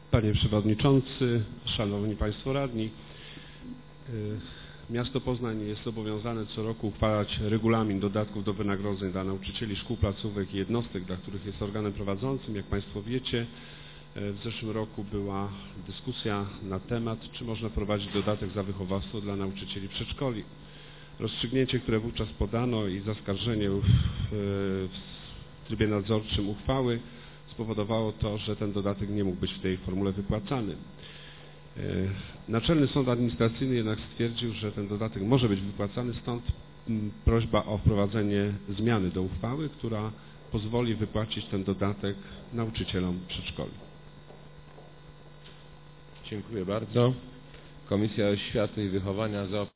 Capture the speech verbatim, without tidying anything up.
Panie Przewodniczący, Szanowni Państwo Radni, Miasto Poznań jest zobowiązane co roku uchwalać regulamin dodatków do wynagrodzeń dla nauczycieli szkół, placówek i jednostek, dla których jest organem prowadzącym. Jak Państwo wiecie, w zeszłym roku była dyskusja na temat, czy można prowadzić dodatek za wychowawstwo dla nauczycieli przedszkoli. Rozstrzygnięcie, które wówczas podano i zaskarżenie w, w trybie nadzorczym uchwały spowodowało to, że ten dodatek nie mógł być w tej formule wypłacany. Naczelny Sąd Administracyjny jednak stwierdził, że ten dodatek może być wypłacany, stąd prośba o wprowadzenie zmiany do uchwały, która pozwoli wypłacić ten dodatek nauczycielom przedszkoli. Dziękuję bardzo. Komisja Oświaty i Wychowania za